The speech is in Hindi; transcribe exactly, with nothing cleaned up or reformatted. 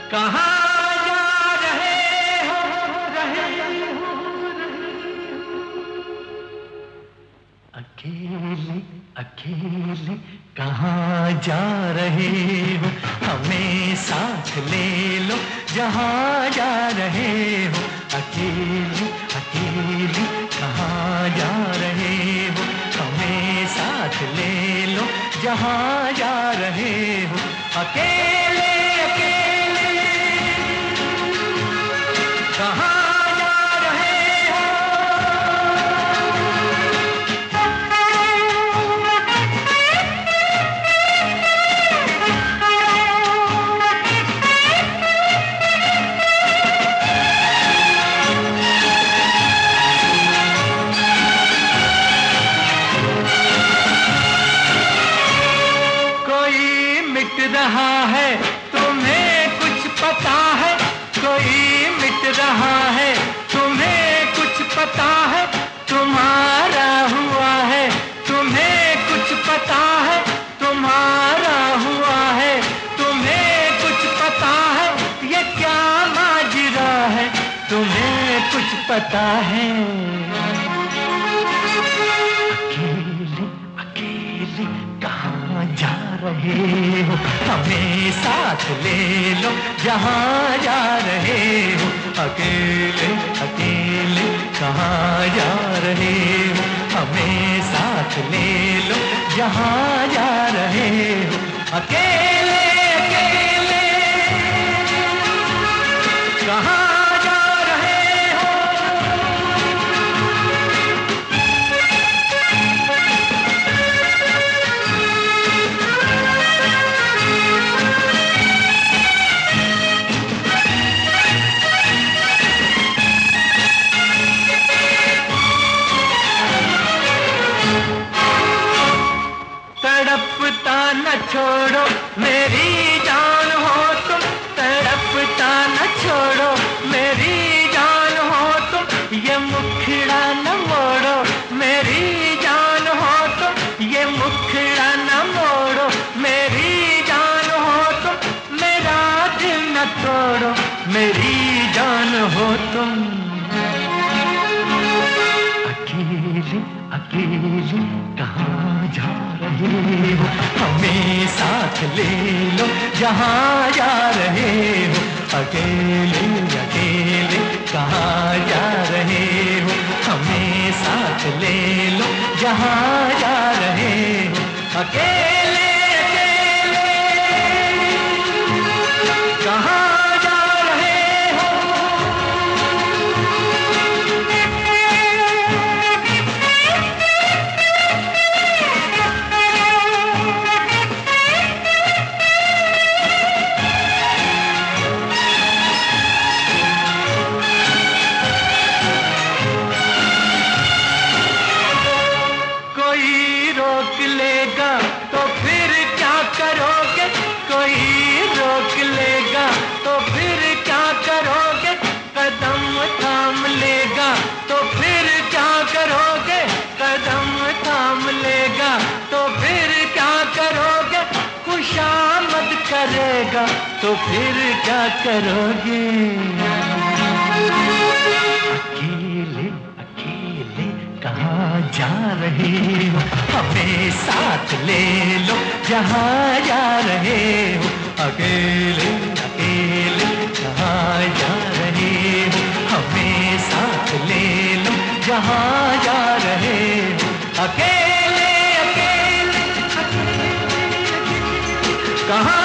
कहाँ जा रहे हो, रहे हो, अकेले अकेले कहाँ जा रहे हो, हमें साथ ले लो जहाँ जा रहे हो। अकेले अकेले कहाँ जा रहे हो, हमें साथ ले लो जहाँ जा रहे हो। अकेले अकेले कहाँ रहा है, तुम्हें कुछ पता है, कोई मिट रहा है, तुम्हें कुछ पता है, तुम्हारा हुआ है, तुम्हें कुछ पता है, तुम्हारा हुआ है, तुम्हें कुछ पता है, ये क्या माजरा है, तुम्हें कुछ पता है। अकेले अकेले कहाँ जा रहे हो, हमें साथ ले लो जहाँ जा रहे हो। अकेले अकेले कहाँ जा रहे हो, हमें साथ ले लो जहाँ जा रहे हो। अकेले अकेले कहाँ तड़पता न छोड़ो मेरी जान हो तुम, तड़पता न छोड़ो मेरी जान हो तुम, ये मुखड़ा न मोड़ो मेरी जान हो तुम, ये मुखड़ा न मोड़ो मेरी जान हो तुम, मेरा दिल न तोड़ो मेरी जान हो तुम। अकेले अकेले कहाँ जा रहे हो, हमें साथ ले लो जहाँ जा रहे हो। अकेले अकेले कहाँ जा रहे हो, हमें साथ ले लो जहाँ जा रहे हो। अकेले अकेले कहाँ रोक लेगा तो फिर क्या करोगे, कोई रोक लेगा तो फिर क्या करोगे, कदम थाम लेगा तो फिर क्या करोगे, कदम थाम लेगा तो फिर क्या करोगे, खुशामद करेगा तो फिर क्या करोगे। अकेले अकेले कहाँ जा रहे हो, हमें साथ ले लो जहाँ जा रहे हो। अकेले अकेले कहाँ जा रहे हो, हमें साथ ले लो जहाँ जा रहे हो। अकेले अकेले, अकेले, अकेले कहाँ